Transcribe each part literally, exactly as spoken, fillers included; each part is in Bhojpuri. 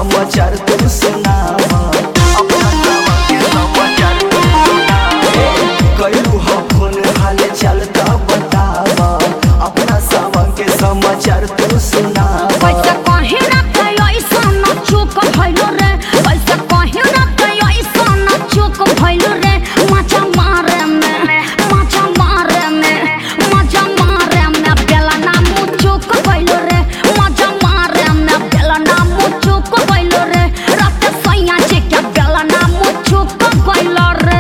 समाचार तू सुनावा, अपना सावन के समाचार तू सुनावा। कइलू हो फोन हाल चाल त बतावा, अपना सावन के समाचार तू सुनावा। पैसा कहीं ना कहीं ऐसा न चूक भइलो रे, पैसा कहीं ना कहीं ऐसा न चूक भइलो रे। मजा मारे में मजा मारे में मजा मारे में बेला ना मुँह चूक भइलो रे। मजा मारे में बेला ना मुँह चूक भइलो रे। रात सैया जे के बेला ना मुँह चूक भइलो रे।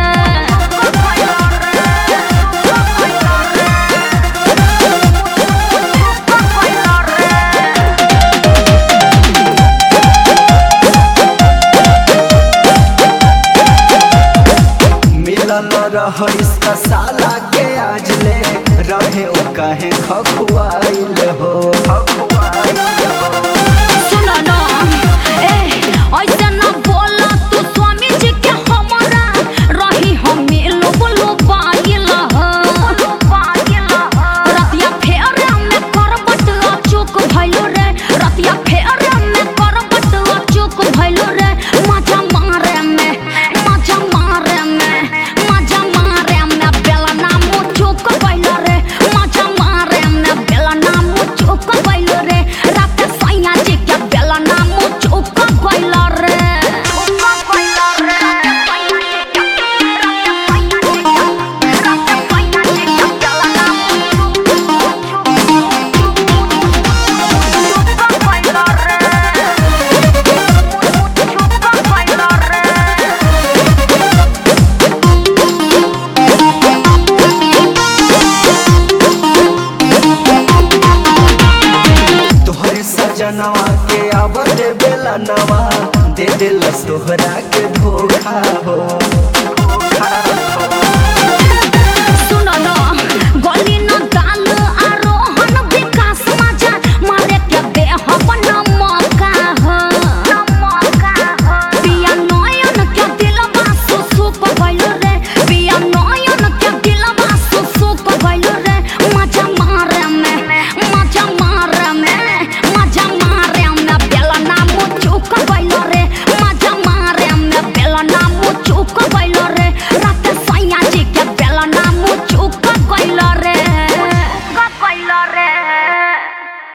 मिलन रह इसका साला के आज ले रहे ओ कहे खखुआइल हो, खखुआइल हो। सुनो ना ए ऐसे ना बोला तू स्वामी जी के हमारा रही हम मिलो बोलो बागिल हो बागिल हो। रतिया फेर में करबट चूक भइलो रे, रतिया फेर में करबट चूक भइलो रे। मजा मारे में मजा मारे में मजा मारे में बेला ना मुँह चूक भइलो रे। मजा मारे में बेला ना मुँह चूक भइलो रे। रात सैया जी के बेला ना मुँह चूक भइलो रे। तोहरे सजनवा के अब दे बेला नवा, दे दिलस तोहरा के धोखा हो, धोखा हो। सुनो ना गली न दाल आरोहण विकास मजा मारे के देह अपन मौका हो मौका हो। पिया नयन के दिलवा सुसुक भइलो रे, पिया नयन के दिलवा सुसुक भइलो रे। मजा मारे में मजा मारे में मजा मारे में बेला ना मुँह चूक भइलो रे। मजा मारे में बेला ना मुँह चूक